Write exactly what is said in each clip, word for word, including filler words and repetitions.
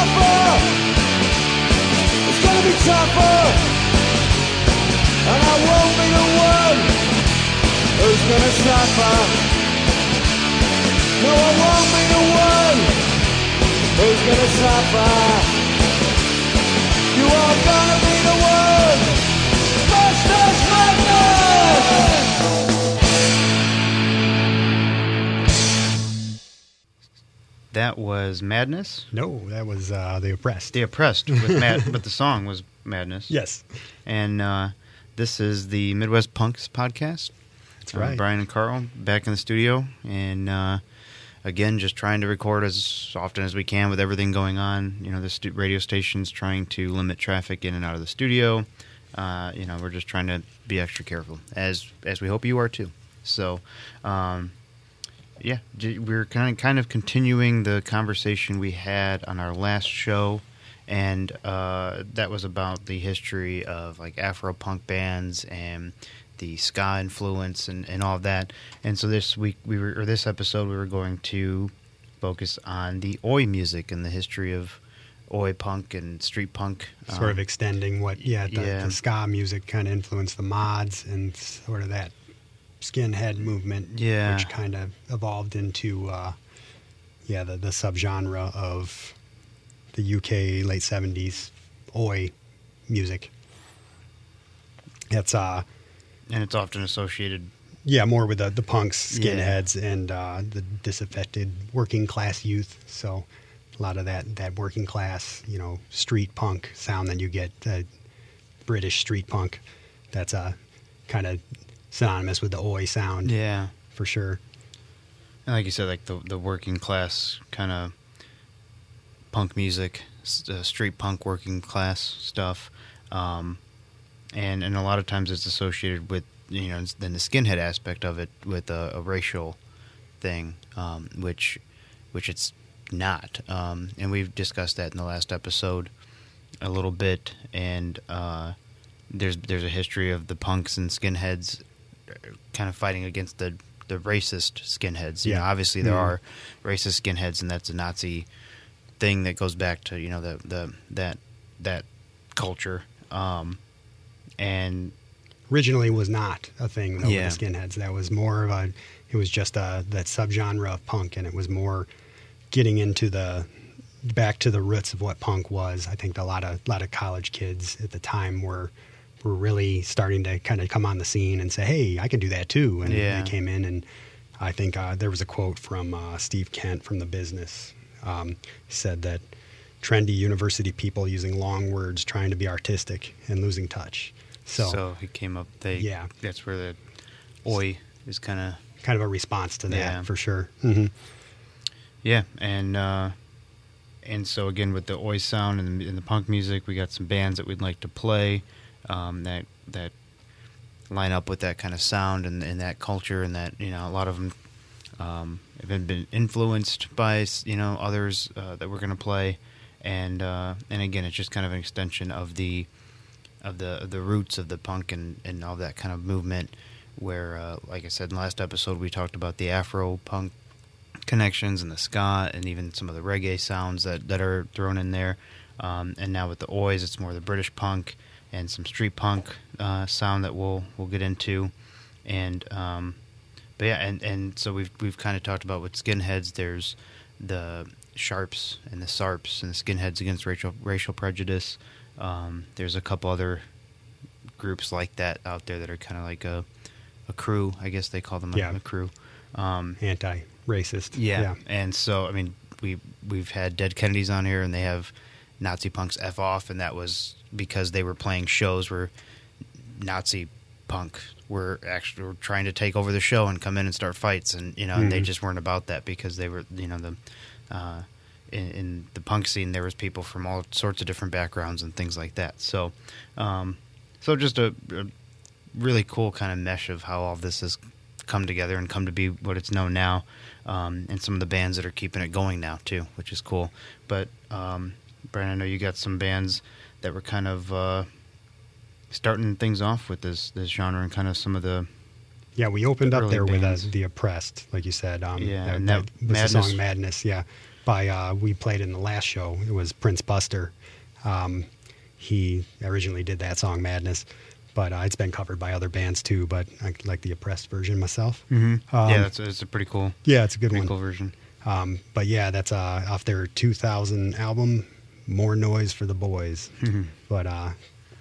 tougher. It's gonna be tougher. And I won't be the one who's gonna suffer. No, I won't be the one who's gonna suffer. You are gonna be the one. Buster's Madness! That was Madness? No, that was uh, The Oppressed. The Oppressed, with Mad- but the song was Madness. Yes. And uh, this is the Midwest Punks podcast. That's uh, right. Brian and Carl back in the studio. And uh, again, just trying to record as often as we can with everything going on. You know, the stu- radio station's trying to limit traffic in and out of the studio. Uh, you know, we're just trying to be extra careful, as as we hope you are too. So, um, yeah, j- we're kind of kind of continuing the conversation we had on our last show, and uh, that was about the history of like Afro punk bands and the ska influence and, and all of that. And so this week we were, or this episode, we were going to focus on the Oi music and the history of Oi punk and street punk. Sort um, of extending what, yeah, the, yeah. the ska music kind of influenced the mods and sort of that skinhead movement, Yeah. which kind of evolved into, uh, yeah, the, the subgenre of the U K late seventies Oi music. It's, uh, and it's often associated. yeah, more with the, the punks, Yeah. skinheads, and uh, the disaffected working class youth. So a lot of that, that working class, you know, street punk sound that you get, uh, British street punk, that's uh, kind of synonymous with the Oi sound, Yeah. for sure. And like you said, like the the working class kind of punk music, s- uh, street punk working class stuff. Um, and, and a lot of times it's associated with, you know, then the skinhead aspect of it with a, a racial thing, um, which which it's not. Um, and we've discussed that in the last episode a little bit. And uh, there's there's a history of the punks and skinheads kind of fighting against the the racist skinheads. You Yeah. know, obviously there Mhm. are racist skinheads, and that's a Nazi thing that goes back to, you know, the the that that culture. Um, and Originally was not a thing, though, Yeah. with the skinheads. That was more of a, it was just a, that subgenre of punk, and it was more getting into the, back to the roots of what punk was. I think a lot of, lot of college kids at the time were, were really starting to kind of come on the scene and say, hey, I can do that too. And Yeah. they came in, and I think uh, there was a quote from uh, Steve Kent from The Business. Um, he said that trendy university people using long words, trying to be artistic and losing touch. so, So, he came up. They Yeah. That's where the Oi is kind of kind of a response to that, Yeah. for sure. hmm yeah. And uh, and so again with the Oi sound and the, and the punk music, we got some bands that we'd like to play um, that that line up with that kind of sound and, and that culture, and that, you know, a lot of them um, have been, been influenced by, you know, others uh, that we're going to play, and uh, and again, it's just kind of an extension of the of the of the roots of the punk and, and all that kind of movement. Where, uh, like I said in the last episode, we talked about the Afro punk connections and the ska and even some of the reggae sounds that, that are thrown in there. Um, and now with the Ois, it's more the British punk and some street punk uh, sound that we'll we'll get into. And um, but yeah, and, and so we've we've kind of talked about with skinheads. There's the Sharps and the Sarps and the Skinheads Against Racial Racial Prejudice. Um, there's a couple other groups like that out there that are kind of like a a crew, I guess they call them a, Yeah. a crew. Um, Anti-racist. yeah. And so, I mean, we, we've had Dead Kennedys on here, and they have Nazi punks F off, and that was because they were playing shows where Nazi punk were actually were trying to take over the show and come in and start fights, and, you know, and they Mhm. just weren't about that because they were, you know, the uh, in, in the punk scene, there was people from all sorts of different backgrounds and things like that. So, um, so just a, a really cool kind of mesh of how all this has come together and come to be what it's known now, um, and some of the bands that are keeping it going now too, which is cool. But um, Brian, I know you got some bands that were kind of uh, starting things off with this this genre and kind of some of the Yeah, we opened up early there with uh, bands. The Oppressed, like you said. Um, Yeah, that, and that that was Madness- the song Madness, yeah. By uh, we played in the last show. It was Prince Buster. Um, he originally did that song Madness, but uh, it's been covered by other bands too. But I like the Oppressed version myself. Mm-hmm. Um, yeah, that's it's a pretty cool, Yeah, it's a good pretty one. cool version. Um, but yeah, that's uh, off their two thousand album, More Noise for the Boys. Mhm. But uh,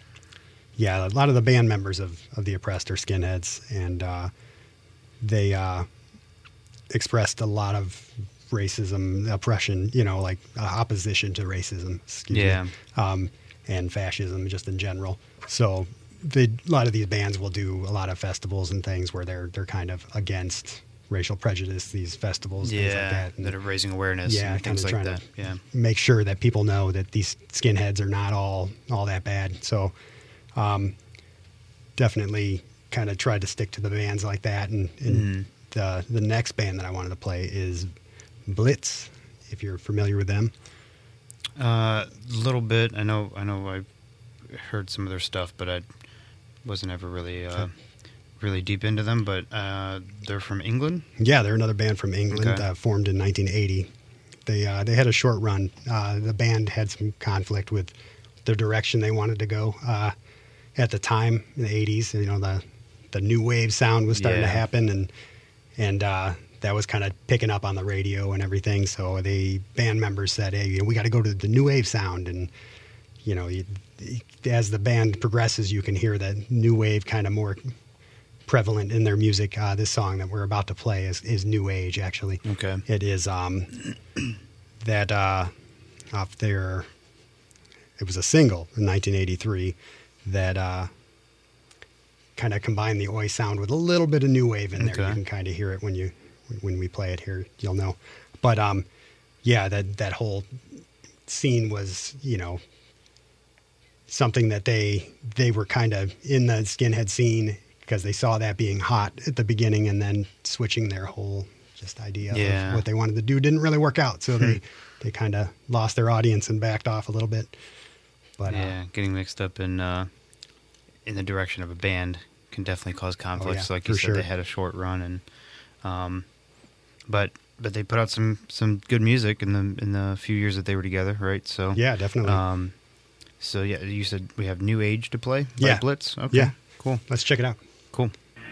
yeah, a lot of the band members of, of the Oppressed are skinheads, and uh, they uh, expressed a lot of racism, oppression, you know, like uh, opposition to racism, excuse Yeah. me, um, and fascism just in general. So they, a lot of these bands will do a lot of festivals and things where they're they're kind of against racial prejudice, these festivals, things like Yeah, that. And that are raising awareness yeah, and things kinda like trying that. to Yeah. make sure that people know that these skinheads are not all all that bad. So um, definitely kind of tried to stick to the bands like that. And, and Mhm. the the next band that I wanted to play is Blitz, if you're familiar with them. A uh, little bit. I know. I know. I heard some of their stuff, but I wasn't ever really, uh, really deep into them. But uh, they're from England. Yeah, they're another band from England, Okay. uh, formed in nineteen eighty. They uh, they had a short run. Uh, the band had some conflict with the direction they wanted to go uh, at the time in the eighties. You know, the the new wave sound was starting to Yeah. happen, and and uh, that was kind of picking up on the radio and everything. So the band members said, "Hey, you know, we got to go to the new wave sound." And you know, you, as the band progresses, you can hear that new wave kind of more prevalent in their music. Uh, this song that we're about to play is, is new age. Actually, Okay. it is um, that uh, off their. It was a single in nineteen eighty-three that uh, kind of combined the oi sound with a little bit of new wave in there. Okay. You can kind of hear it when you when we play it here. You'll know. But um, yeah, that that whole scene was, you know, something that they they were kind of in the skinhead scene because they saw that being hot at the beginning, and then switching their whole just idea Yeah. of what they wanted to do didn't really work out. So they they kind of lost their audience and backed off a little bit. But yeah, uh, getting mixed up in uh, in the direction of a band can definitely cause conflicts. yeah, like you for said, sure. they had a short run, and um, but but they put out some, some good music in the in the few years that they were together, right? So yeah, definitely. Um, so yeah, you said we have New Age to play by Yeah. Blitz. Okay, Yeah. cool, Let's check it out. cool.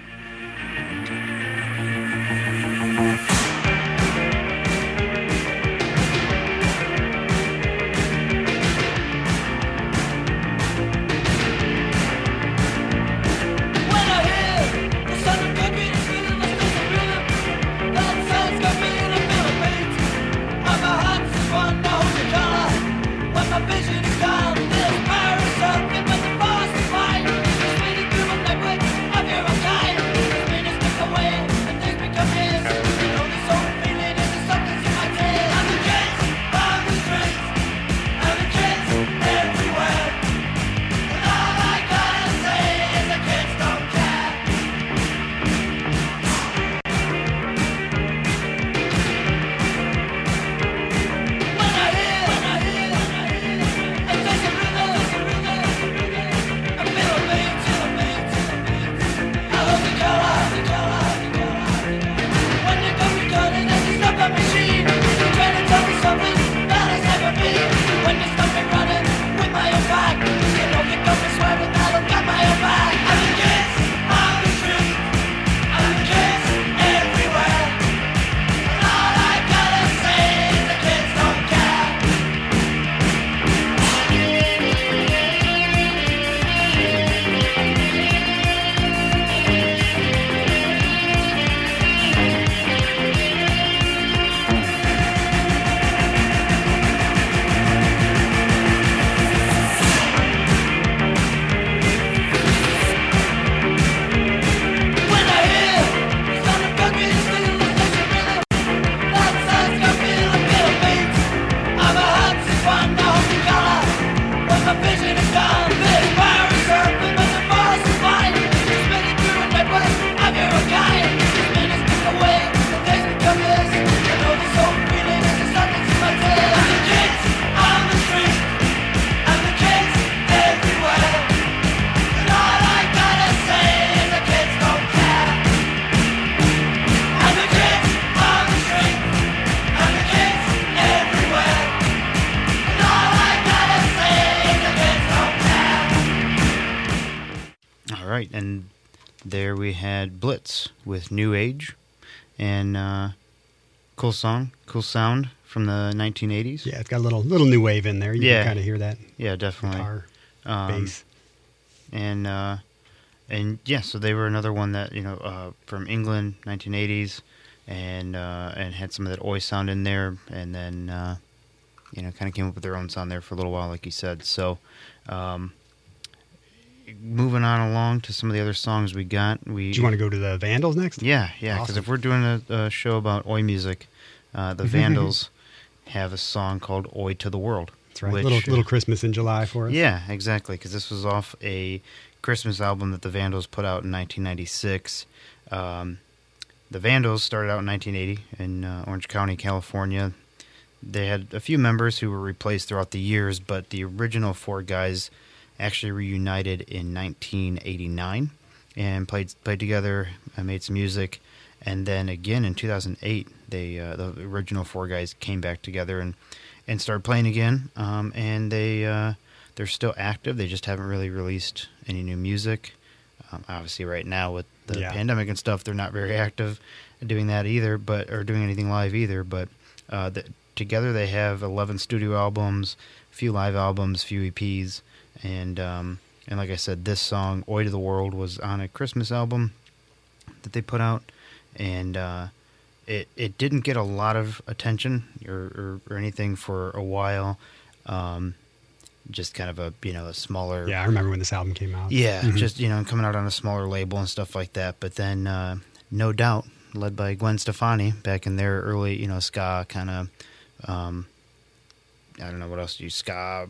When I hear the sound of concrete feeling the space of rhythm, that sounds got me in a Philippines. And my hands just want to hold the color. When my vision is gone, this fire is something but the force is mine. It's spinning through my neck with of your own kind. It's been a step away and things become his. You know right, and there we had Blitz with New Age, and uh, cool song, cool sound from the nineteen eighties. Yeah, it's got a little little new wave in there. You Yeah. can kind of hear that Yeah, definitely. guitar, Um, bass. and uh, and yeah, so they were another one that you know uh, from England, nineteen eighties, and uh, and had some of that Oi sound in there, and then uh, you know kind of came up with their own sound there for a little while, like you said. So, um, moving on along to some of the other songs we got, we Do you want to go to the Vandals next? yeah yeah because Awesome. if we're doing a, a show about Oi music, uh, the Vandals have a song called "Oi to the World." That's right. which, little uh, little Christmas in July for us. Yeah, exactly. Because this was off a Christmas album that the Vandals put out in nineteen ninety-six. Um, the Vandals started out in nineteen eighty in uh, Orange County, California. They had a few members who were replaced throughout the years, but the original four guys actually reunited in nineteen eighty-nine and played played together and made some music. And then again in two thousand eight, they uh, the original four guys came back together and and started playing again. Um, and they uh, they're still active. They just haven't really released any new music. Um, obviously, right now with the Yeah. pandemic and stuff, they're not very active at doing that either, but or doing anything live either. But uh, the, together they have eleven studio albums, a few live albums, a few E Ps, and um, and like I said, this song "Oi to the World" was on a Christmas album that they put out, and uh, it it didn't get a lot of attention or, or, or anything for a while. Um, just kind of a you know a smaller Yeah, I remember when this album came out. yeah, Mhm. just you know coming out on a smaller label and stuff like that. But then, uh, No Doubt, led by Gwen Stefani, back in their early you know ska kind of, um, I don't know what else do you ska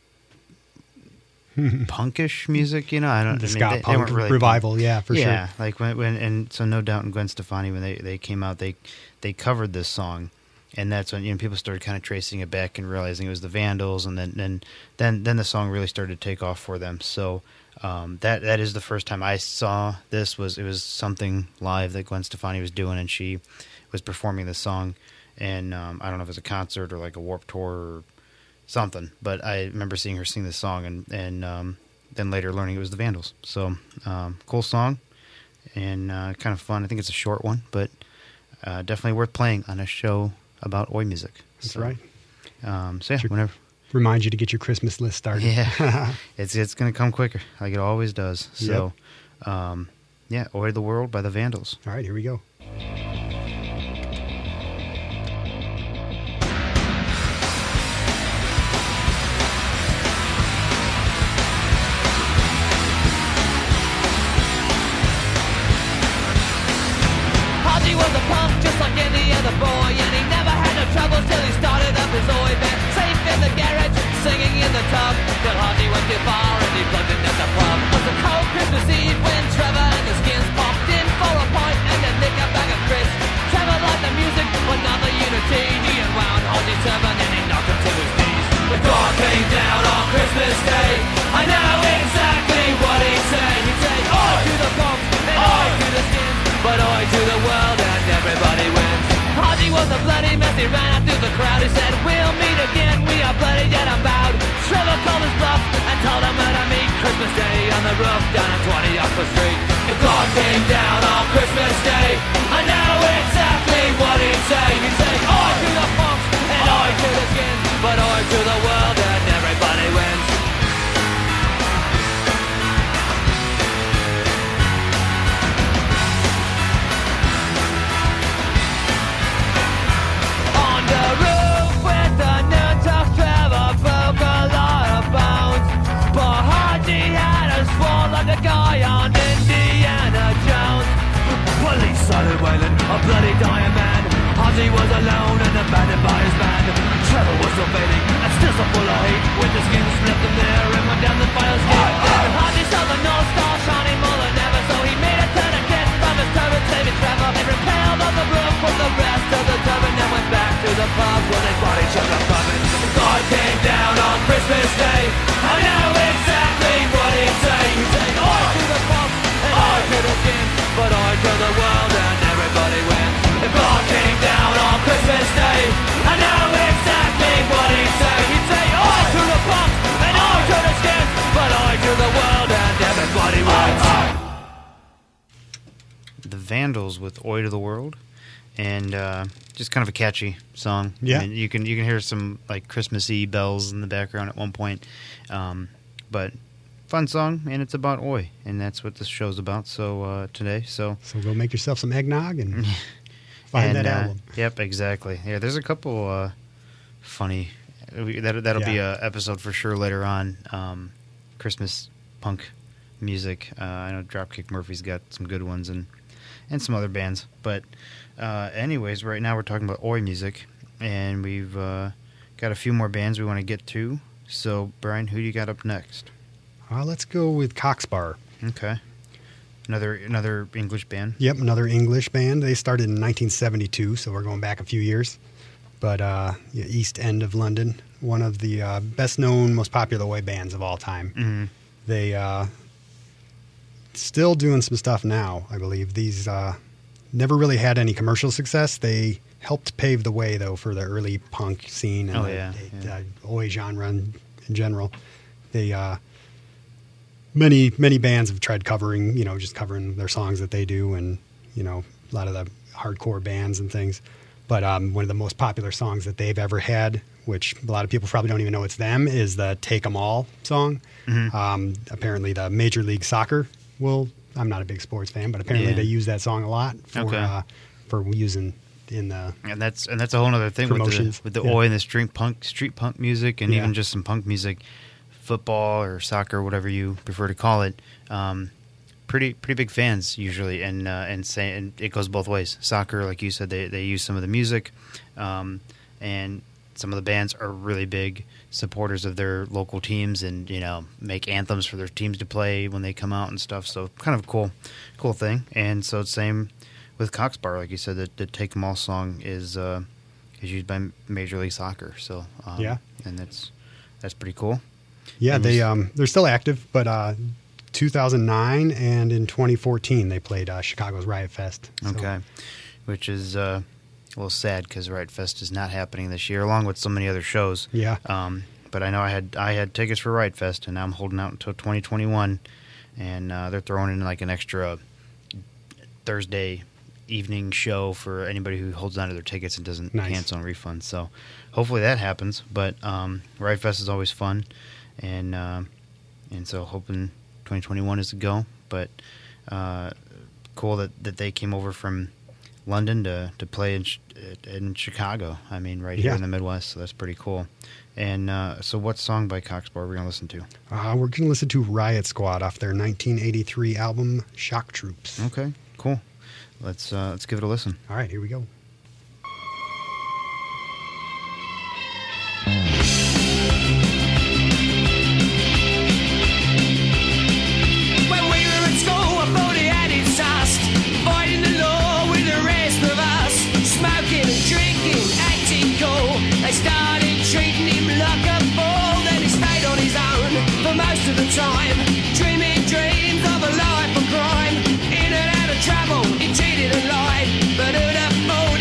punkish music. You know, I don't. the I mean, ska they, they punk weren't really revival, yeah, for yeah, sure. like when, when and so No Doubt and Gwen Stefani when they, they came out, they they covered this song, and that's when you know people started kind of tracing it back and realizing it was the Vandals, and then then then, then the song really started to take off for them. So um, that that is the first time I saw this was it was something live that Gwen Stefani was doing, and she was performing the song, and um, I don't know if it was a concert or like a Warped Tour or something, but I remember seeing her sing this song, and and um, then later learning it was the Vandals. So um, cool song and uh, kind of fun. I think it's a short one, but uh, definitely worth playing on a show about Oi music. That's So, right. Um, so yeah, Sure. whenever Remind you to get your Christmas list started. yeah, it's it's gonna come quicker like it always does. So um, yeah, Oi to the World by the Vandals. All right, here we go. Haji was a punk just like any other boy, and he never had no troubles till he started up his Oi band. Safe in the garage, singing in the tub, till Haji went too far and he plugged in at the pub. It was a cold Christmas Eve when Trevor and the Skins popped in for a pint and then nick a bag of crisps. Trevor liked the music, but not the unity. He unwound Haji's turban and he knocked him to his knees. The God came down on Christmas Day. I know exactly what he'd say. He'd say, "Oi to the punks and oi to the Skins, but oi to the world and everybody wins." Haji was a bloody mess, he ran out through the crowd. He said, "We'll meet again, we are bloody yet unbowed." Trevor called his bluff and told him where to meet Christmas Day on the roof down on twenty Oxford Street. If God came down on Christmas Day, I know exactly what he'd say. He'd say, "Oi to the punks and oi to the Skins, but oi to the world and everybody wins." On the roof with the noon talk, Trevor broke a lot of bones. But Haji had a sworn like the guy on Indiana Jones. Police started wailing, a bloody dying man. Haji was alone and abandoned by his band. Trevor was still fading and still so full of hate. When the skin split them there and went down the fire escape. Haji saw the North Star shining more than ever, so he made a tourniquet from his turban, saving Trevor. He repelled on the roof with the rest of the turban and went back to the pub where they bought each other pumping. God came down on Christmas Day. I know exactly what he'd say. He'd say, "Oi to the punks and oi to the Skins, but oi to the world and everybody wins." If God came down on Christmas Day, I know exactly Vandals with "Oi to the World," and uh, just kind of a catchy song. Yeah. I mean, you can you can hear some like Christmassy bells in the background at one point, um, but fun song, and it's about oi, and that's what this show's about. So uh, today, so So go make yourself some eggnog and find and, that uh, album. Yep, exactly. Yeah, there's a couple uh, funny. That that'll be Yeah. a episode for sure later on. Um, Christmas punk music. Uh, I know Dropkick Murphy's got some good ones, and and some other bands. But uh, anyways, right now we're talking about oi music, and we've uh, got a few more bands we want to get to. So Brian, who do you got up next? Uh, let's go with Coxbar. Okay, another another English band. Yep, another English band. They started in nineteen seventy-two, so we're going back a few years. But uh, yeah, East End of London, one of the uh, best-known, most popular oi bands of all time. Mm-hmm. They uh, still doing some stuff now, I believe. These uh, never really had any commercial success. They helped pave the way, though, for the early punk scene and Oh, the, yeah, the, yeah. the oi genre in, in general. They uh, many many bands have tried covering, you know, just covering their songs that they do, and you know, a lot of the hardcore bands and things. But um, one of the most popular songs that they've ever had, which a lot of people probably don't even know it's them, is the "Take 'Em All" song. Mm-hmm. Um, apparently, the Major League Soccer will. I'm not a big sports fan, but apparently Yeah. they use that song a lot for Okay. uh, for using in the. And that's and that's a whole other thing with the Promotions, with the yeah. oi and the street punk street punk music, and Yeah. even just some punk music, football or soccer, whatever you prefer to call it. Um, pretty pretty big fans usually, and uh, and say and it goes both ways. Soccer, like you said, they they use some of the music, um, and some of the bands are really big supporters of their local teams, and you know make anthems for their teams to play when they come out and stuff. So kind of a cool cool thing. And so same with Coxbar, like you said, the, the "Take 'Em All" song is uh, is used by Major League Soccer. So um, Yeah. and that's that's pretty cool. Yeah, And they you s- um, they're still active, but uh, two thousand nine and in twenty fourteen they played uh, Chicago's Riot Fest. So, Okay, which is uh, a little sad because Riot Fest is not happening this year, along with so many other shows. Yeah. Um, but I know I had I had tickets for Riot Fest, and now I'm holding out until twenty twenty-one, and uh, they're throwing in like an extra Thursday evening show for anybody who holds on to their tickets and doesn't Nice. cancel and refund. So hopefully that happens. But um, Riot Fest is always fun, and uh, and so hoping twenty twenty-one is to go. But uh, cool that, that they came over from London to, to play in in Chicago. I mean, right here Yeah. in the Midwest. So that's pretty cool. And uh, so, what song by Coxbar are we gonna listen to? Uh, we're going to listen to Riot Squad off their nineteen eighty-three album Shock Troops. Okay, cool. Let's uh, let's give it a listen. All right, here we go. When we were at school, a body had its dust, fighting the law with the rest of us, smoking and drinking, acting cool. They started treating him like a fool, then he stayed on his own for most of the time, dreaming dreams of a life of crime. In and out of trouble, he cheated and lied, but who'd have thought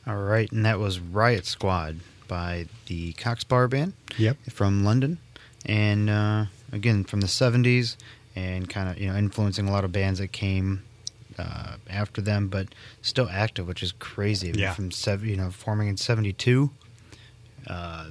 All right, and that was Riot Squad by the Coxbar Band. Yep. From London, and uh, again from the seventies, and kind of you know influencing a lot of bands that came uh, after them, but still active, which is crazy. Yeah. From seven, you know, forming in seventy-two. Uh,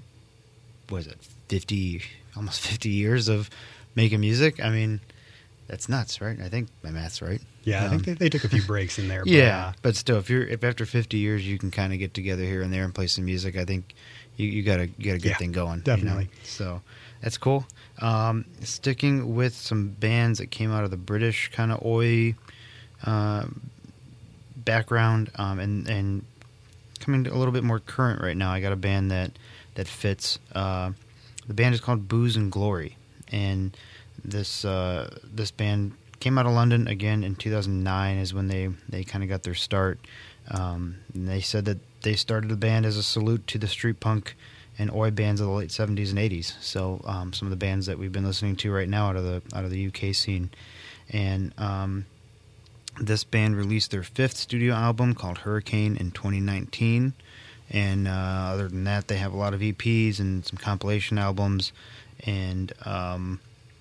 was it fifty? Almost fifty years of making music. I mean, that's nuts, right? I think my math's right. Yeah, I Um, think they, they took a few breaks in there. But, yeah, uh, but still, if you're if after fifty years you can kind of get together here and there and play some music, I think you, you got a you got a good Yeah, thing going. definitely. You know? So that's cool. Um, sticking with some bands that came out of the British kind of oi uh, background, um, and and coming a little bit more current right now. I got a band that that fits. Uh, the band is called Booze and Glory, and this uh, this band came out of London again in two thousand nine is when they, they kind of got their start. Um, and they said that they started the band as a salute to the street punk and oi bands of the late seventies and eighties. So um, some of the bands that we've been listening to right now out of the out of the U K scene. And um, this band released their fifth studio album called Hurricane in twenty nineteen. And uh, other than that, they have a lot of E Ps and some compilation albums, and um,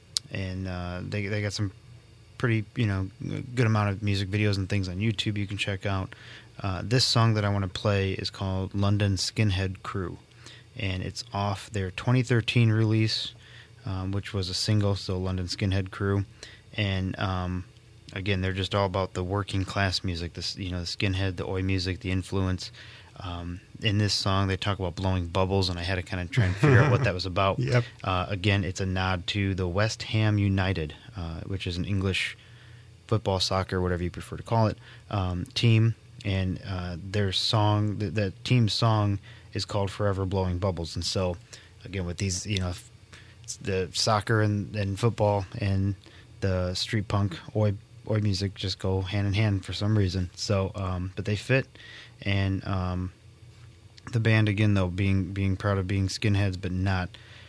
and uh, they they got some pretty, you know, good amount of music videos and things on YouTube you can check out. Uh, this song that I want to play is called London Skinhead Crew, and it's off their twenty thirteen release, um, which was a single, so London Skinhead Crew. And um, again, they're just all about the working class music, this, you know, the skinhead, the oi music, the influence. Um, in this song, they talk about blowing bubbles, and I had to kind of try and figure out what that was about. Yep. Uh, again, it's a nod to the West Ham United, uh, which is an English football, soccer, whatever you prefer to call it, um, team. And uh, their song, the, the team's song, is called "Forever Blowing Bubbles." And so, again, with these, you know, it's the soccer and, and football and the street punk oi oi music just go hand in hand for some reason. So, um, but they fit. And um, the band, again, though, being being proud of being skinheads, but not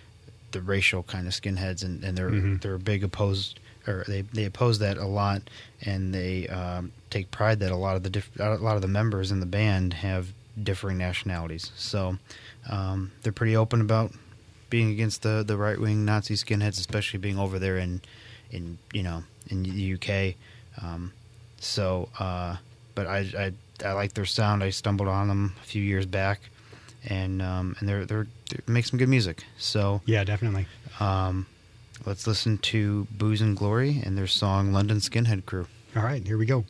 the racial kind of skinheads, and, and they're Mm-hmm. they're big opposed, or they they oppose that a lot, and they um, take pride that a lot of the diff- a lot of the members in the band have differing nationalities. So um, they're pretty open about being against the, the right wing Nazi skinheads, especially being over there in in you know in the U K. Um, so, uh, but I. I I like their sound. I stumbled on them a few years back, and um, and they're they're they make some good music. So yeah, definitely. um, let's listen to Booze and Glory and their song "London Skinhead Crew." All right, here we go.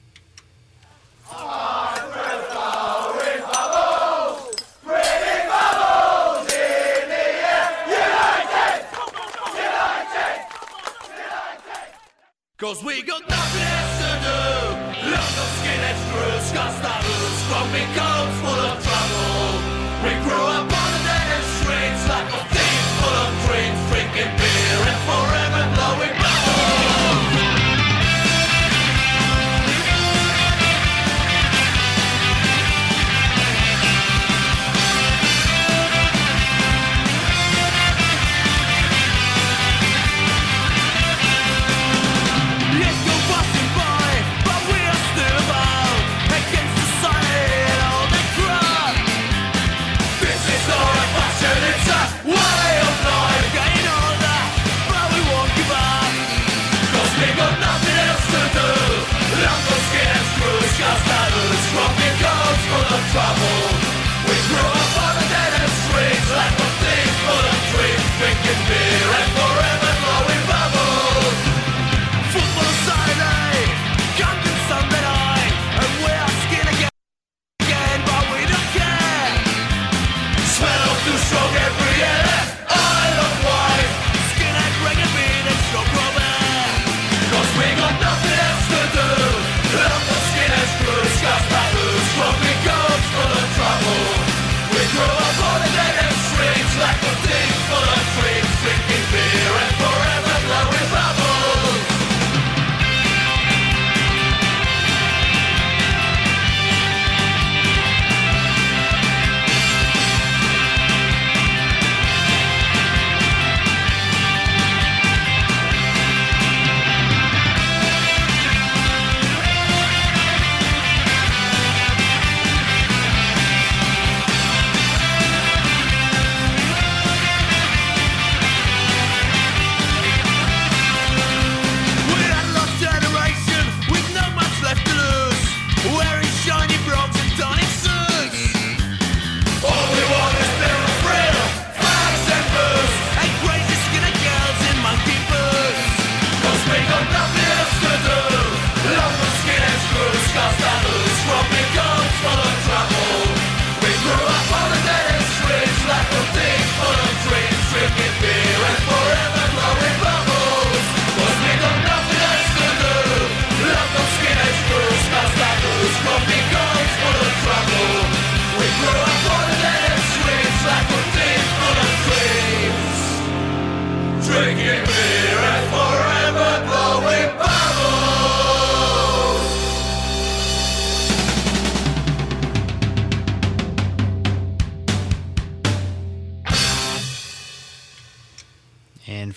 Cause we got nothing else to do. London skinheads crew, scots, smoking coats full of trouble. We grew up on the dead streets like a thief full of dreams, drinking beer and forever blowing bubbles. Yes, go busting by, but we are still about against society and all the crap. This is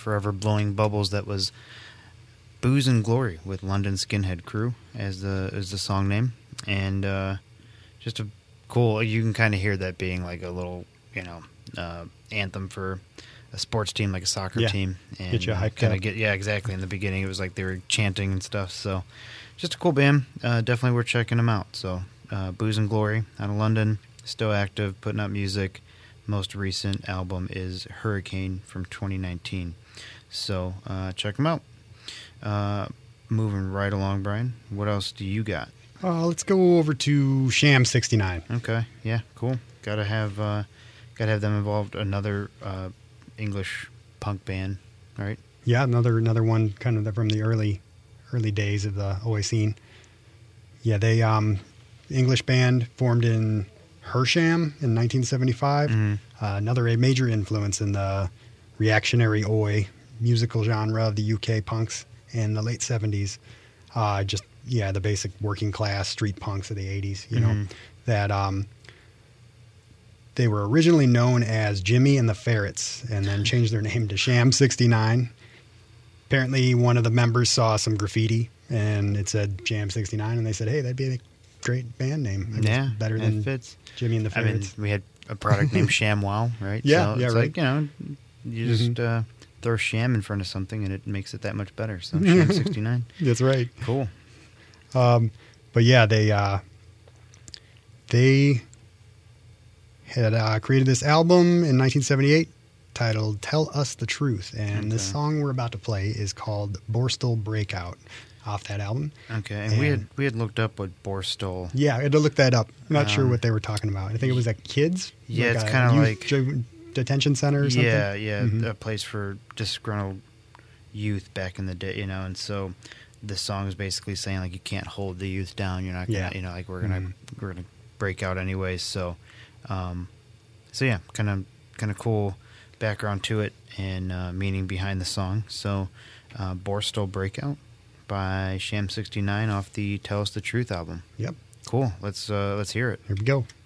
Forever Blowing Bubbles. That was Booze and Glory with London Skinhead Crew as the as the song name, and uh, just a cool. You can kind of hear that being like a little, you know, uh, anthem for a sports team, like a soccer Yeah. team, and Get you hyped kind of up. get yeah, exactly. In the beginning, it was like they were chanting and stuff. So, just a cool band. Uh, definitely worth checking them out. So, uh, Booze and Glory out of London, still active, putting out music. Most recent album is Hurricane from twenty nineteen. So, uh, check them out. Uh, moving right along, Brian. What else do you got? Uh, let's go over to Sham sixty-nine. Okay, yeah, cool. Gotta have, uh, gotta have them involved. Another uh, English punk band, right? Yeah, another another one kind of the, from the early early days of the Oi scene. Yeah, they um, English band formed in Hersham in nineteen seventy-five. Mhm. Uh, another a major influence in the reactionary Oi musical genre of the U K punks in the late seventies. Uh, just yeah, the basic working class street punks of the eighties. You know Mhm. that um, they were originally known as Jimmy and the Ferrets, and then changed their name to Sham sixty-nine. Apparently, one of the members saw some graffiti, and it said Jam sixty-nine, and they said, "Hey, that'd be a great band name. I guess Yeah, better it than fits. Jimmy and the I mean, Ferrets." we had a product named ShamWow, right? Yeah, so yeah, it's right. like, you know, you just Mhm. uh, throw sham in front of something and it makes it that much better. So Sham sixty-nine, That's right. cool. Um, but yeah, they uh, they had uh, created this album in nineteen seventy-eight titled "Tell Us the Truth," and this Okay. song we're about to play is called "Borstal Breakout" off that album. Okay, and, we And- had we had looked up what Borstal. Yeah, I had to look that up. I'm not sure Um, what they were talking about. I think it was at kids. Yeah, it's a kinda youth like- ju- detention center or something. Yeah, yeah, Mhm. a place for disgruntled youth back in the day, you know. And so the song is basically saying like you can't hold the youth down. You're not gonna, Yeah. you know, like we're gonna Mhm. we're gonna break out anyways. So, um, so yeah, kind of kind of cool background to it and uh, meaning behind the song. So, uh, Borstal Breakout by Sham sixty-nine off the Tell Us the Truth album. Yep. Cool. Let's uh, let's hear it. Here we go.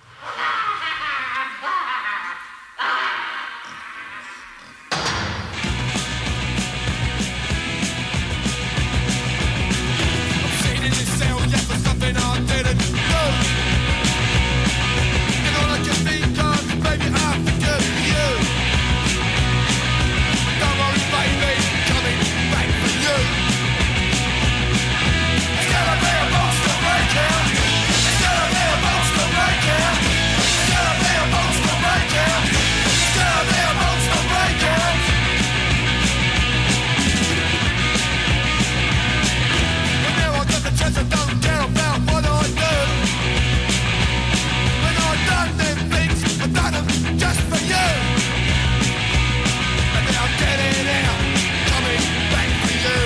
Seen in this cell, yeah, for something I didn't do. And all I can think of, baby, I forgive you. Don't worry, baby, coming back for you. It's gonna be a monster breakout. It's gonna be a monster breakout. It's gonna be a monster breakout. It's gonna be a monster breakout. But now I got the chance, I don't care about what I do. When I done them things, I done them just for you. And now I'm getting out, coming back for you.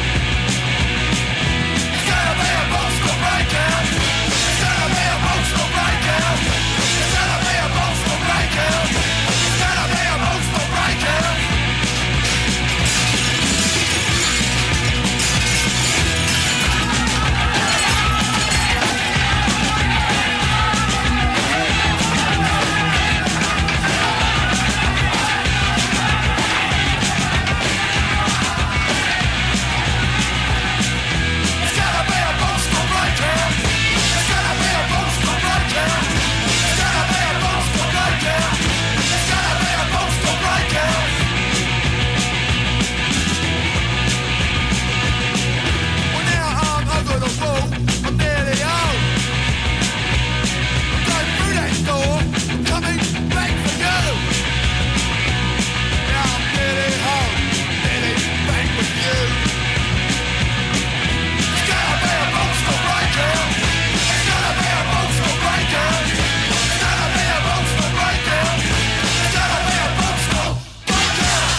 It's gonna be a monster breakout. It's gonna be a monster breakout. It's gonna be a monster breakout. It's gonna be a monster breakout. It's gonna be a monster breakout. It's gonna be a monster breakout. It's gonna be a monster breakout. It's gonna be a monster breakout. Well, now I'm over the wall. I'm nearly home. I'm going through that door. I'm coming back for you. Now I'm nearly home. Nearly back with you. It's gonna be a monster breakout. It's gonna be a monster breakout. It's gonna be a monster breakout. It's gonna be a monster breakout.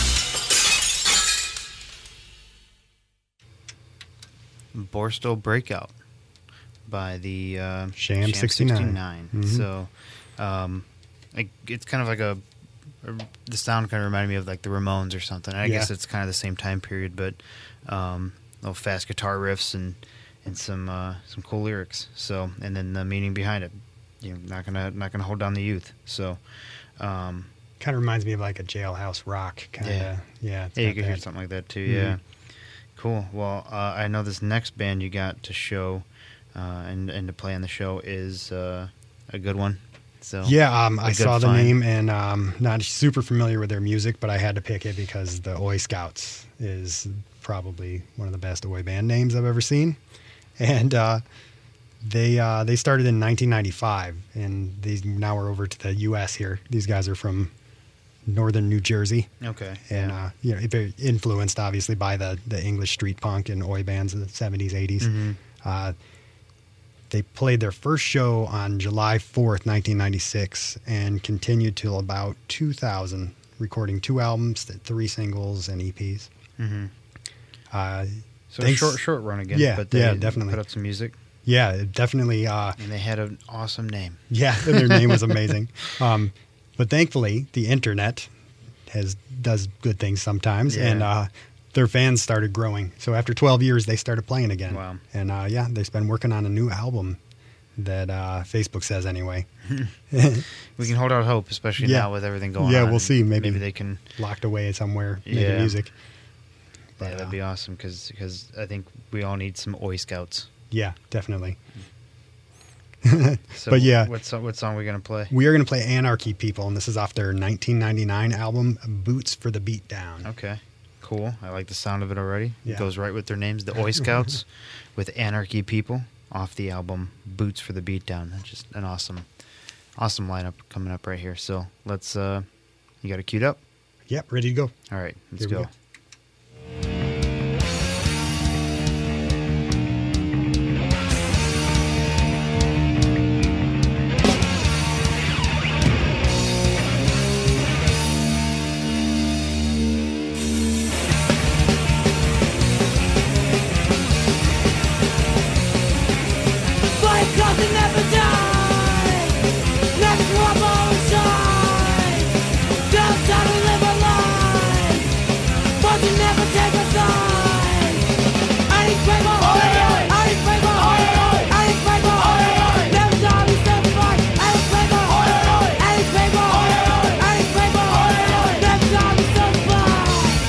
Borstal Breakout by the uh, Sham sixty-nine. Mhm. So, um, like, it's kind of like a, a the sound kind of reminded me of like the Ramones or something. I Yeah. guess it's kind of the same time period, but um, little fast guitar riffs and and some uh, some cool lyrics. So, and then the meaning behind it, you know, not gonna not gonna hold down the youth. So, um, Kind of reminds me of like a Jailhouse Rock kind of. Yeah. Yeah. it's Yeah, you got could hear that. something like that too. Mhm. Yeah, cool. Well, uh, I know this next band you got to show uh, and and to play on the show is uh, a good one. So Yeah, um, a I good saw the find. name and um, not super familiar with their music, but I had to pick it because the Oi Scouts is probably one of the best Oi band names I've ever seen. And uh, they uh, they started in nineteen ninety-five, and they now are over to the U S here. These guys are from northern New Jersey, Okay. and yeah. uh, you know, very influenced obviously by the the English street punk and Oi bands of the seventies, eighties. Mhm. Uh, they played their first show on July fourth, nineteen ninety-six, and continued till about two thousand, recording two albums, th- three singles, and E Ps. Mhm. Uh, So thanks- short, short run again. Yeah, but they yeah, definitely. put out some music, yeah, it definitely. Uh, and they had an awesome name. yeah, their name was amazing. Um, but thankfully, the internet has does good things sometimes, Yeah. and uh, their fans started growing. So after twelve years, they started playing again. Wow. And uh, yeah, they've been working on a new album that uh, Facebook says anyway. We can hold out hope, especially Yeah. now with everything going Yeah, on. we'll see. Maybe- maybe they can. Locked away somewhere making Yeah. music. But, yeah, that'd uh, be awesome because I think we all need some Oi Scouts. yeah, definitely. So But yeah. what song, what song are we gonna play? We are going to play Anarchy People, and this is off their nineteen ninety-nine album, Boots for the Beatdown. Okay, cool. I like the sound of it already. Yeah. It goes right with their names, the Oi Scouts, with Anarchy People, off the album Boots for the Beatdown. That's just an awesome, awesome lineup coming up right here. So let's. uh You got it queued up? Yep, ready to go. All right, let's Here we go. go. Fight 'cause they never die. Never trouble inside. Just how to live a life, but you never take a side. I ain't grateful. I ain't grateful. I ain't grateful. Never thought we satisfied. I ain't grateful. I ain't grateful. I ain't grateful. Never thought we satisfied.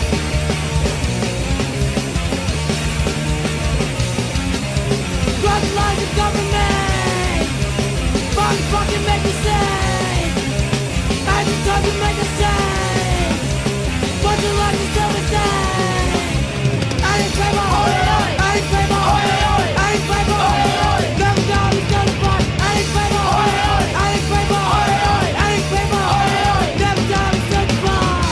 Drugs like the government, fucking fucking make me sick. I just talk to make a change, but your life is still the same. I ain't grateful, I ain't grateful, I ain't grateful. Never thought we satisfied. I ain't grateful, I ain't grateful, I ain't grateful. Never thought we satisfied.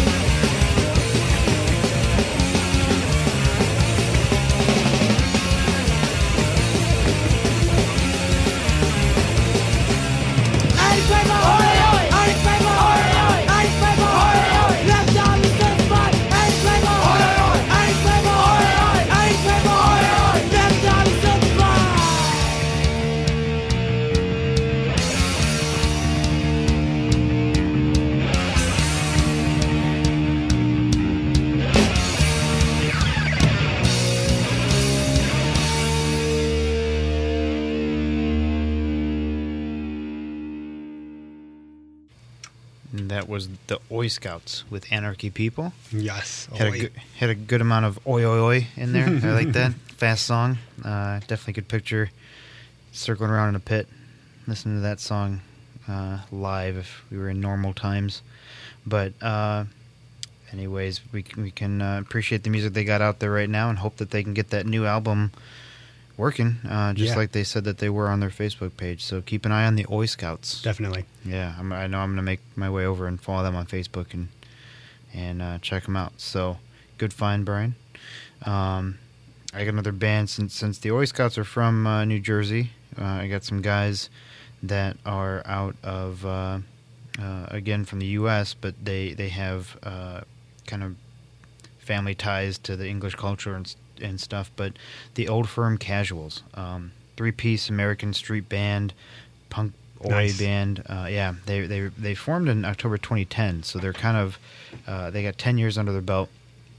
I ain't grateful, I ain't grateful, I ain't grateful. Never thought we satisfied. I ain't grateful, I ain't grateful, I ain't grateful. Never thought we satisfied. And that was the Oi Scouts with Anarchy People. Yes. Had a Oi. good, had a good amount of oi oi oi in there. I like that fast song. Uh, definitely could picture circling around in a pit, listening to that song uh, live if we were in normal times. But uh, anyways, we can, we can uh, appreciate the music they got out there right now and hope that they can get that new album working, uh, just Yeah. like they said that they were on their Facebook page. So keep an eye on the Oi Scouts. Definitely. Yeah, I'm, I know I'm going to make my way over and follow them on Facebook and and uh, check them out. So, good find, Brian. Um, I got another band since since the Oi Scouts are from uh, New Jersey. Uh, I got some guys that are out of uh, uh, again from the U S, but they they have uh, kind of family ties to the English culture and and stuff. But the Old Firm Casuals, um, three piece American street band, punk. Oi Nice. band, uh, yeah, they they they formed in October twenty ten, so they're kind of uh, they got ten years under their belt.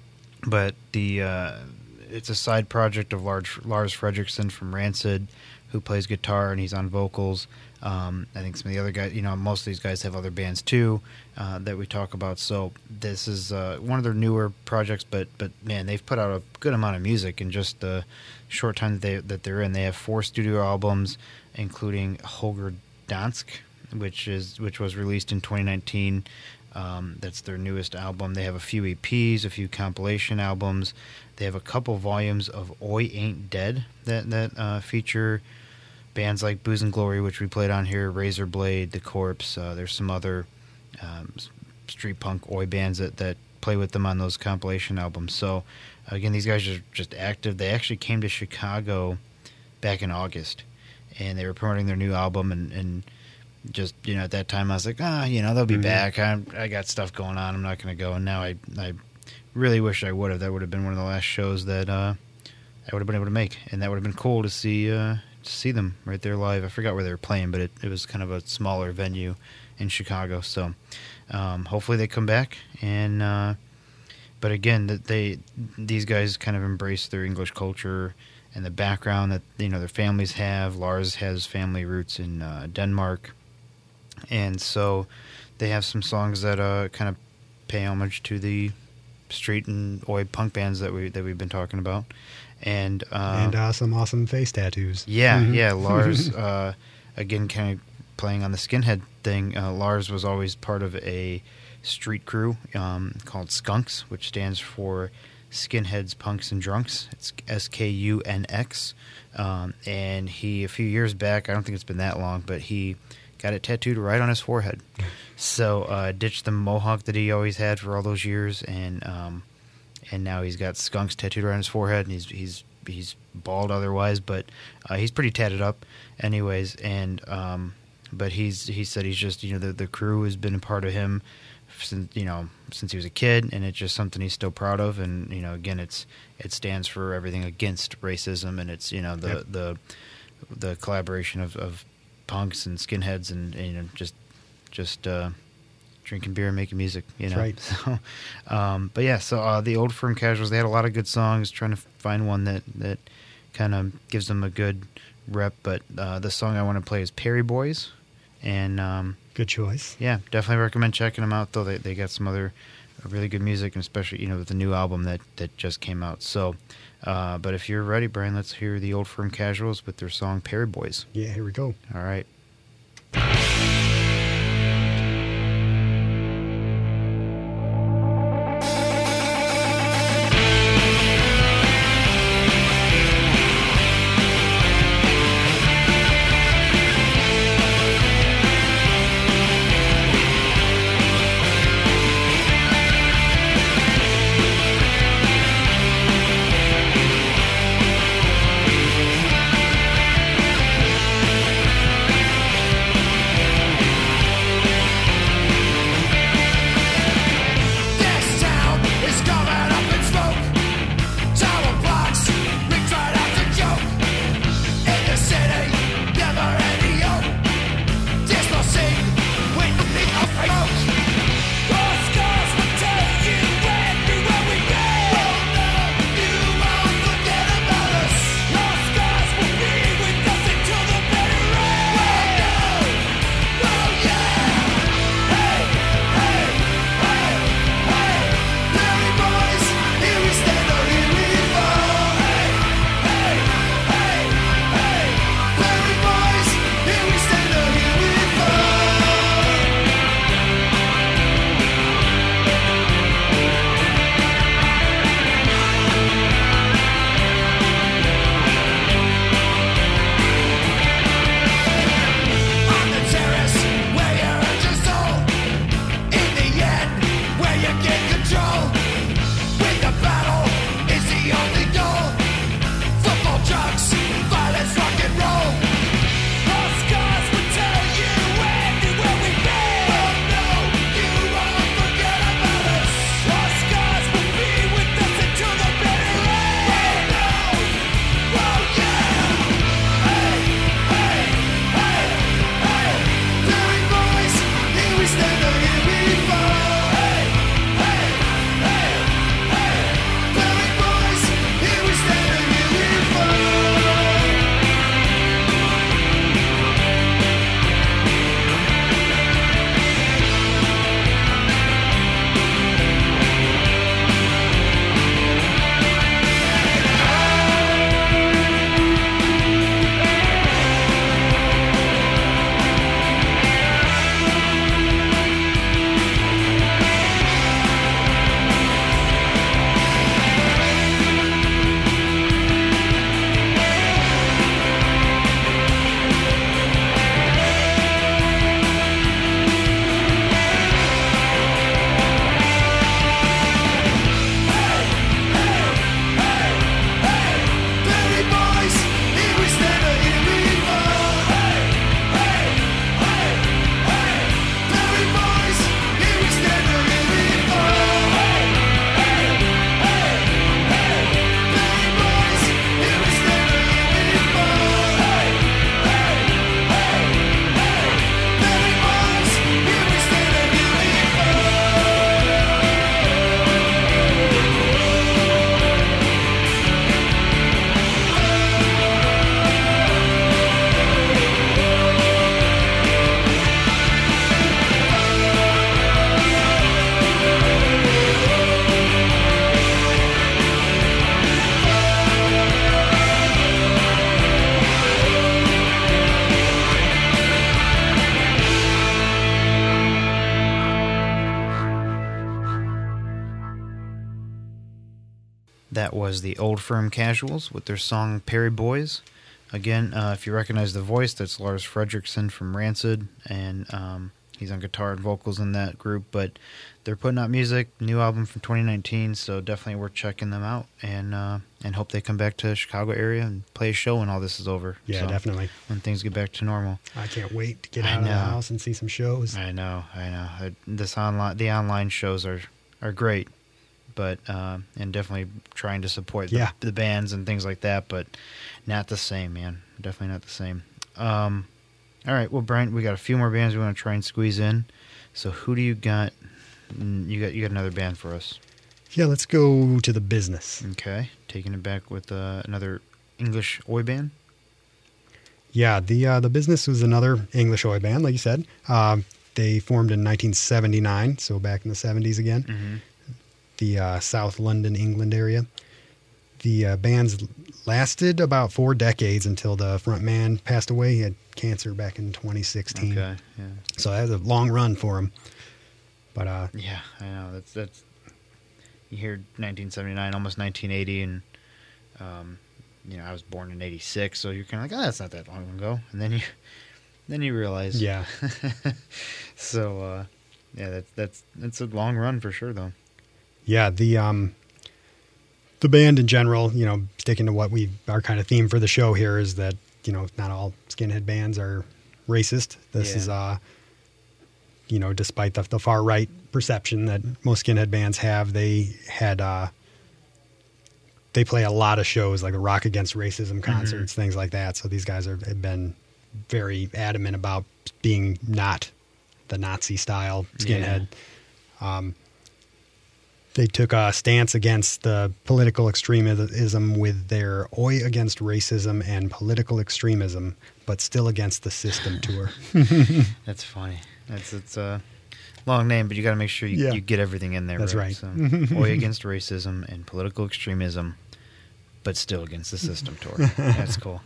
But the uh, it's a side project of Lars Lars Fredriksson from Rancid, who plays guitar and he's on vocals. Um, I think some of the other guys, you know, most of these guys have other bands too uh, that we talk about. So this is uh, one of their newer projects, but but man, they've put out a good amount of music in just the short time that, they, that they're in. They have four studio albums, including Holger Dansk, which is which was released in twenty nineteen. Um, that's their newest album. They have a few E Ps, a few compilation albums. They have a couple volumes of Oi Ain't Dead that that uh, feature bands like Booze and Glory, which we played on here, Razorblade, The Corpse. Uh, there's some other um, street punk oi bands that, that play with them on those compilation albums. So, again, these guys are just active. They actually came to Chicago back in August, and they were promoting their new album, and, and just, you know, at that time I was like, ah, you know, they'll be Mm-hmm. back. I I got stuff going on. I'm not going to go. And now I, I really wish I would have. That would have been one of the last shows that uh, I would have been able to make, and that would have been cool to see uh, to see them right there live. I forgot where they were playing, but it, it was kind of a smaller venue in Chicago. So um, hopefully they come back. And uh, but again, that they these guys kind of embrace their English culture and the background that, you know, their families have. Lars has family roots in uh, Denmark. And so they have some songs that uh, kind of pay homage to the street and oi punk bands that we that we've been talking about, and uh, and uh, some awesome face tattoos. yeah, Mhm. yeah. Lars, uh, again, kind of playing on the skinhead thing. Uh, Lars was always part of a street crew um, called Skunks, which stands for Skinheads, Punks, and Drunks. It's S K U N X, um, and he a few years back, I don't think it's been that long, but he got it tattooed right on his forehead. So uh, ditched the mohawk that he always had for all those years, and um, and now he's got Skunks tattooed right on his forehead, and he's he's he's bald otherwise, but uh, he's pretty tatted up, anyways. And um, but he's he said he's just, you know, the the crew has been a part of him since, you know, since he was a kid, and it's just something he's still proud of. And, you know, again, it's it stands for everything against racism, and it's, you know, the Yep. the the collaboration of, of punks and skinheads, and, and you know, just just uh, drinking beer and making music, you know. Right. So, um, but yeah, so uh, the Old Firm Casuals, they had a lot of good songs. Trying to find one that that kind of gives them a good rep. But uh, the song I want to play is Perry Boys, and um, Good choice. yeah, definitely recommend checking them out. Though they they got some other really good music, and especially, you know, with the new album that that just came out. So, uh, but if you're ready, Brian, let's hear the Old Firm Casuals with their song Perry Boys. Yeah, here we go. All right. Perry that was the Old Firm Casuals with their song Perry Boys. Again, uh, if you recognize the voice, that's Lars Fredriksson from Rancid, and um, he's on guitar and vocals in that group. But they're putting out music, new album from twenty nineteen, so definitely worth checking them out, and uh, and hope they come back to the Chicago area and play a show when all this is over. Yeah, So, definitely. when things get back to normal. I can't wait to get I out of the know. house and see some shows. I know, I know. I, this online, the online shows are are great, but uh, and definitely trying to support the, Yeah. the bands and things like that, but not the same, man. Definitely not the same. Um, all right, well, Brian, we got a few more bands we want to try and squeeze in. So who do you got? Mm, You got you got another band for us? Yeah, let's go to the business. Okay, taking it back with uh, another English oi band. Yeah, the uh, the business was another English oi band, like you said. Um, they formed in nineteen seventy-nine, so back in the seventies again. Mm-hmm. The uh, South London, England area. The uh, band's lasted about four decades until the front man passed away. He had cancer back in twenty sixteen. Okay, yeah, So that was a long run for him. But uh, yeah, I know. That's that's. You hear nineteen seventy-nine, almost nineteen eighty, and um, you know I was born in eighty-six, so you're kind of like, oh, that's not that long ago, and then you then you realize, yeah, so uh, yeah, that's that's that's a long run for sure, though. yeah, the um, the band in general, you know, sticking to what we our kind of theme for the show here is that you know not all skinhead bands are racist. This Yeah. is uh, you know, despite the, the far right perception that most skinhead bands have, they had uh, they play a lot of shows like the Rock Against Racism concerts, Mm-hmm. things like that. So these guys are, have been very adamant about being not the Nazi style skinhead. Um, they took a stance against the political extremism with their Oi Against Racism and Political Extremism, but still against the system tour. That's funny. That's it's a long name, but you got to make sure you, Yeah. you get everything in there. That's right. So, Oi Against Racism and Political Extremism, but still against the system tour. That's cool.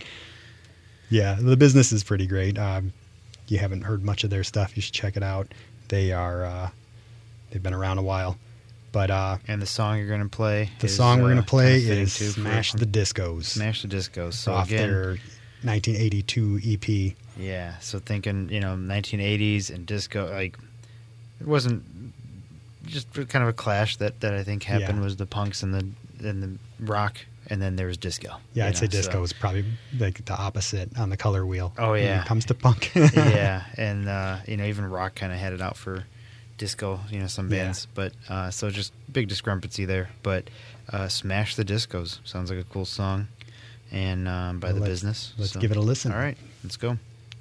Yeah, the business is pretty great. Um, you haven't heard much of their stuff, you should check it out. They are uh, they've been around a while, but uh, And the song you're going to play, the is, song we're uh, going to play kinda fitting is too for- "Smash the Discos" Smash the Discos. So off again, their nineteen eighty-two E P. yeah. So thinking, you know, nineteen eighties and disco, like it wasn't just kind of a clash that, that I think happened Yeah. was the punks and the and the rock, and then there was disco. Yeah, you I'd say know, disco so- is probably like the opposite on the color wheel. Oh, when yeah. it comes to punk. Yeah, and uh, you know, even rock kind of had it out for disco. You know, some Yeah. bands, but uh, so just big discrepancy there. But uh, "Smash the Discos" sounds like a cool song, and um, by Well, the let's- business. let's so- give it a listen. All right, let's go.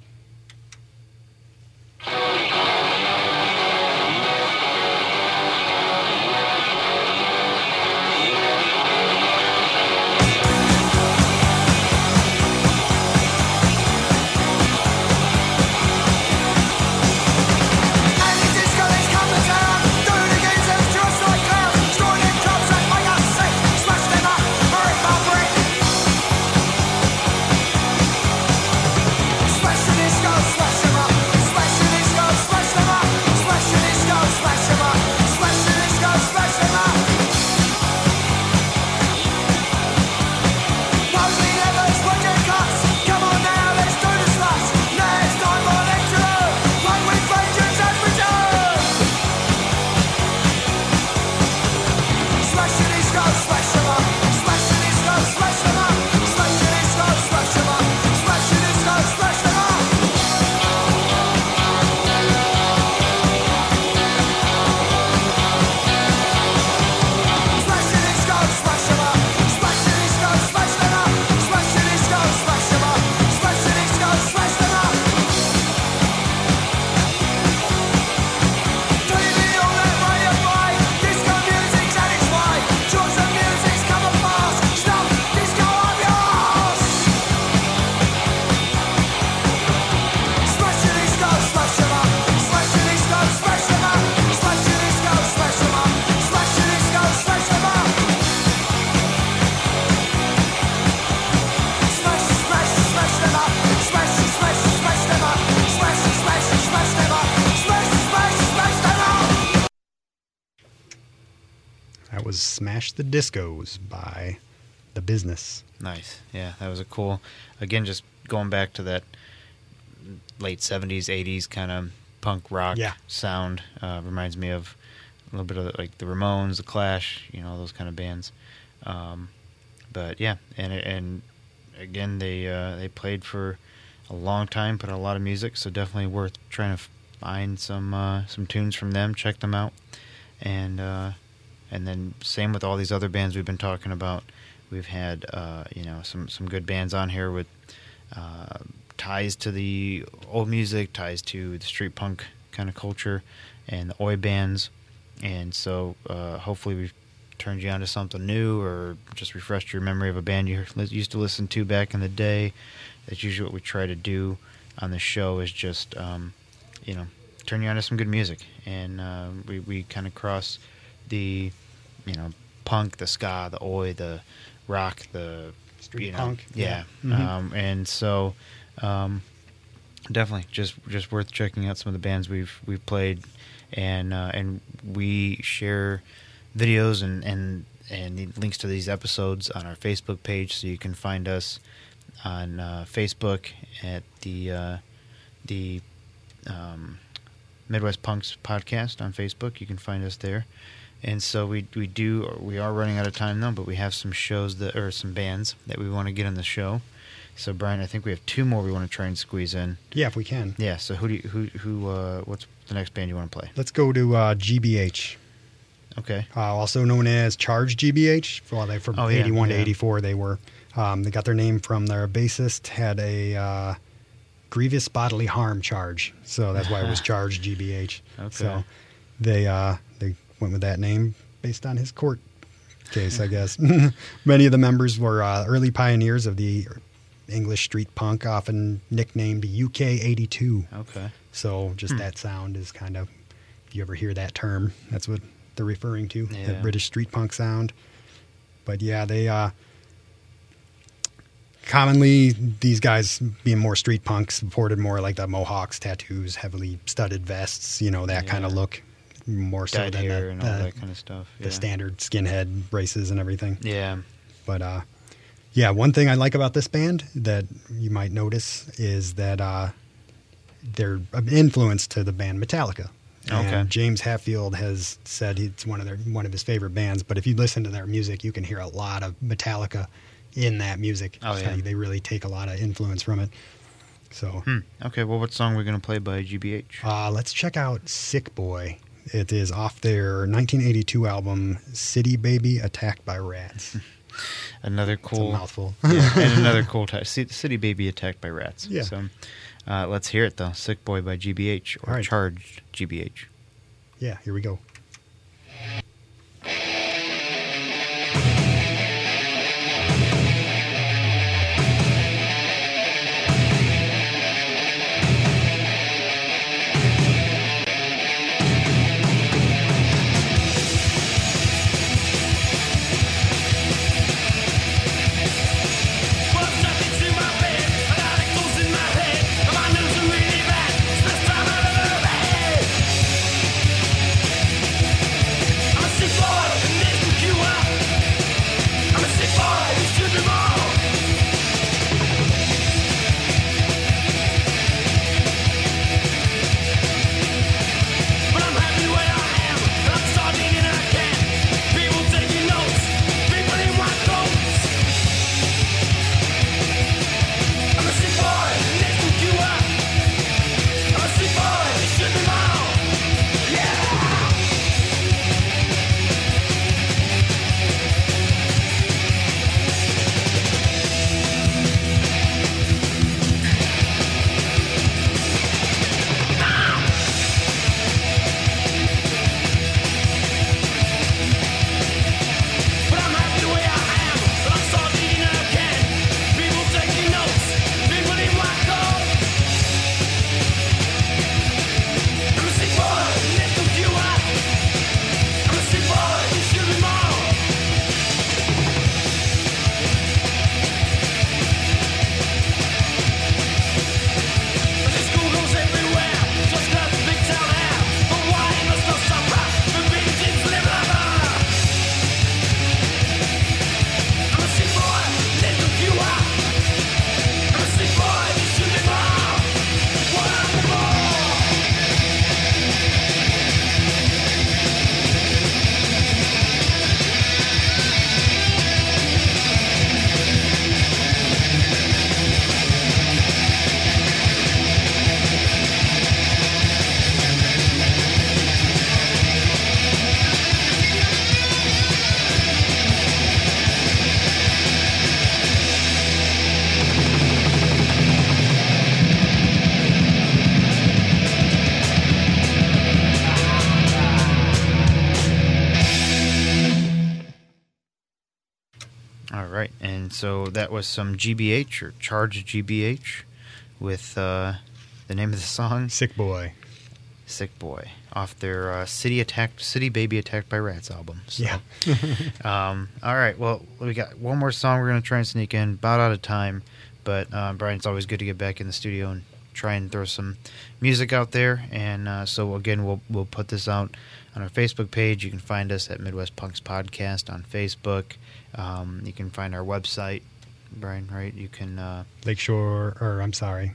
And the disco is coming down. Doing the geezers just like clowns. Destroying them clubs and make us sick. Smash them up, brick by brick. Smash was Smash the Discos by The Business. Nice. Yeah, that was a cool. Again, just going back to that late seventies, eighties kind of punk rock Yeah. sound. Uh, reminds me of a little bit of like the Ramones, the Clash, you know, those kind of bands. Um, but yeah, and and again, they uh, they played for a long time, put out a lot of music, so definitely worth trying to find some uh, some tunes from them, check them out, and uh, and then same with all these other bands we've been talking about. We've had uh, you know some some good bands on here with uh, ties to the old music, ties to the street punk kind of culture, and the oi bands, and so uh, hopefully we've turned you onto something new or just refreshed your memory of a band you used to listen to back in the day. That's usually what we try to do on the show, is just um, you know turn you onto some good music, and uh, we we kind of cross the you know punk, the ska, the oi, the rock, the Street you know, punk. yeah, Yeah. Mhm. Um, and so um, definitely just just worth checking out some of the bands we've we've played, and uh, and we share videos and and and links to these episodes on our Facebook page, so you can find us on uh, Facebook at the uh, the um, Midwest Punks podcast on Facebook. You can find us there. And so we we do we are running out of time though, but we have some shows that or some bands that we want to get on the show. So Brian, I think we have two more we want to try and squeeze in. Yeah, if we can. Yeah. So who do you, who who uh, what's the next band you want to play? Let's go to uh, G B H, Okay. uh, also known as Charge G B H. Well, they from Oh, yeah, eighty-one yeah. to eighty-four they were. Um, they got their name from their bassist had a uh, grievous bodily harm charge, so that's why it was Charge G B H. Okay. So they uh, they went with that name based on his court case, I guess. Many of the members were uh, early pioneers of the English street punk, often nicknamed U K eighty-two. Okay. So just Hmm. that sound is kind of, if you ever hear that term, that's what they're referring to, Yeah. the British street punk sound. But yeah, they uh, commonly, these guys being more street punks, supported more like the mohawks, tattoos, heavily studded vests, you know, that kind of Yeah. look, more so Dyed than hair the, and all the, that kind of stuff. the Yeah. standard skinhead braces and everything. Yeah. But uh, yeah, one thing I like about this band that you might notice is that uh, they're an influence to the band Metallica. And Okay. James Hetfield has said it's one of their one of his favorite bands. But if you listen to their music, you can hear a lot of Metallica in that music. Oh, yeah. So they really take a lot of influence from it. So Hmm. Okay. Well, what song are we gonna play by G B H? uh, let's check out Sick Boy. It is off their nineteen eighty-two album City Baby Attacked by Rats. Another It's a cool. mouthful. Yeah, and another cool type. City Baby Attacked by Rats. Yeah. So uh, let's hear it though. Sick Boy by G B H or All right. Charged G B H. Yeah, here we go. What's up into my bed? I got it close in my head. And my news are really bad. It's the time of the bed. And so that was some G B H or Charge G B H with uh, the name of the song Sick Boy. Sick Boy off their uh, City Attacked City Baby Attacked by Rats album. So, Yeah. um, all right. Well, we got one more song we're going to try and sneak in. About out of time, but uh, Brian, it's always good to get back in the studio and try and throw some music out there. And uh, so again, we'll we'll put this out on our Facebook page. You can find us at Midwest Punks Podcast on Facebook. Um, you can find our website, Brian. Right? You can. Uh, Lakeshore, or I'm sorry,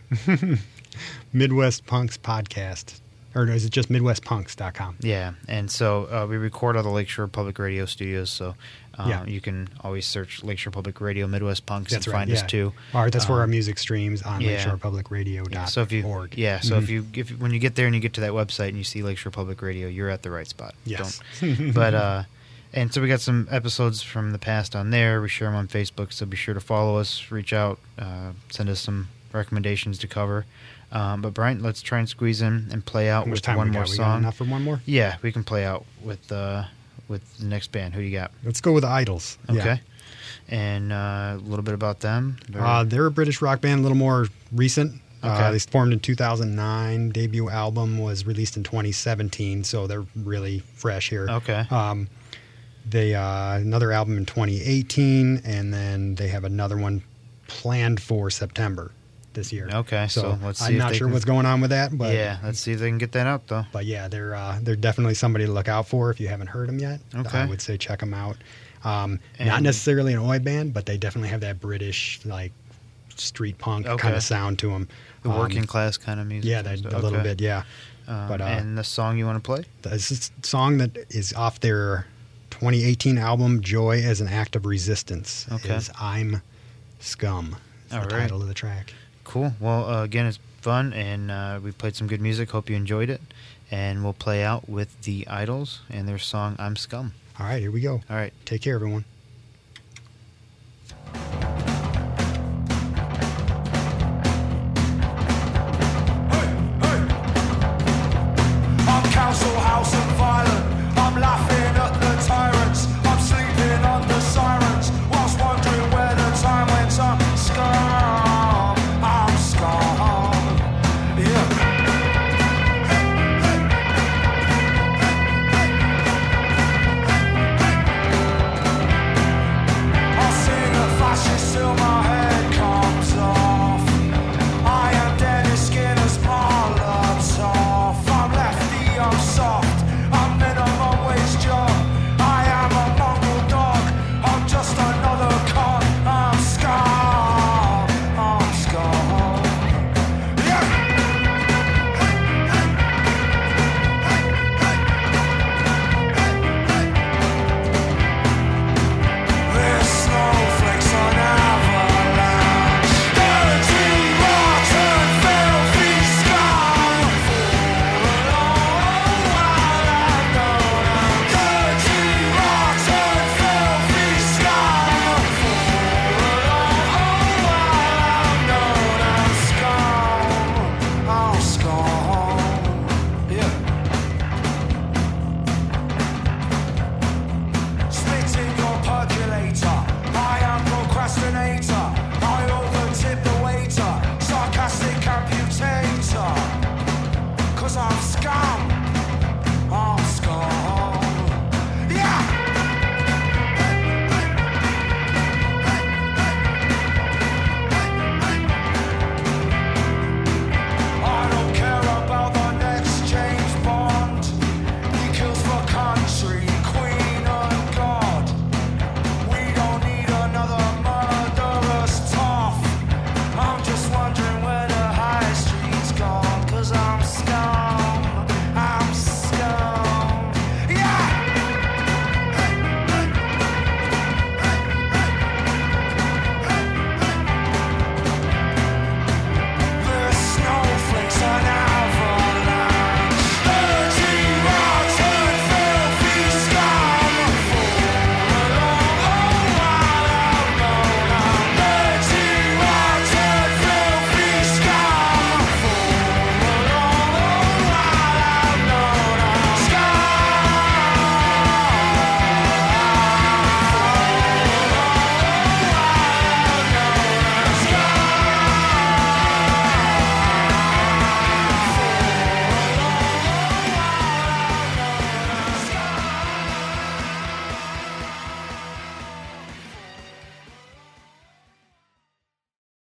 Midwest Punks Podcast. Or is it just midwest punks dot com? Yeah, and so uh, we record out of the Lakeshore Public Radio studios, so uh, Yeah. you can always search Lakeshore Public Radio Midwest Punks That's and right. find yeah. us too. All right, that's where Um, our music streams on yeah. lakeshore public radio dot org. Yeah, so if you yeah, so if you if when you get there and you get to that website and you see Lakeshore Public Radio, you're at the right spot. Yes. Don't, but uh, and so we got some episodes from the past on there. We share them on Facebook, so be sure to follow us, reach out, uh, send us some recommendations to cover. Um, but Brian, let's try and squeeze in and play out How much with time one we more got? We got song. enough for one more? Yeah, we can play out with uh, with the next band. Who you got? Let's go with the Idols. Okay. Yeah. And uh, a little bit about them. They're- Uh, they're a British rock band, a little more recent. Okay. Uh, they formed in two thousand nine. Debut album was released in twenty seventeen, so they're really fresh here. okay. Um, they uh, another album in twenty eighteen, and then they have another one planned for September this year. Okay, so let's see I'm if not they sure can- what's going on with that, but yeah, let's see if they can get that out, though. but yeah, they're uh, they're definitely somebody to look out for if you haven't heard them yet. Okay. I would say check them out. Um, not And- necessarily an oi band, but they definitely have that British like street punk Okay. kind of sound to them. The working class kind of music. Yeah, and that, stuff. a little Okay. bit. Yeah. Um, but, uh, and the song you want to play? This is a song that is off their twenty eighteen album "Joy as an Act of Resistance." Okay. Is "I'm Scum." Is All the right. title of the track. Cool. Well, uh, again, it's fun, and uh, we played some good music. Hope you enjoyed it. And we'll play out with the Idols and their song "I'm Scum." All right, here we go. All right. Take care, everyone.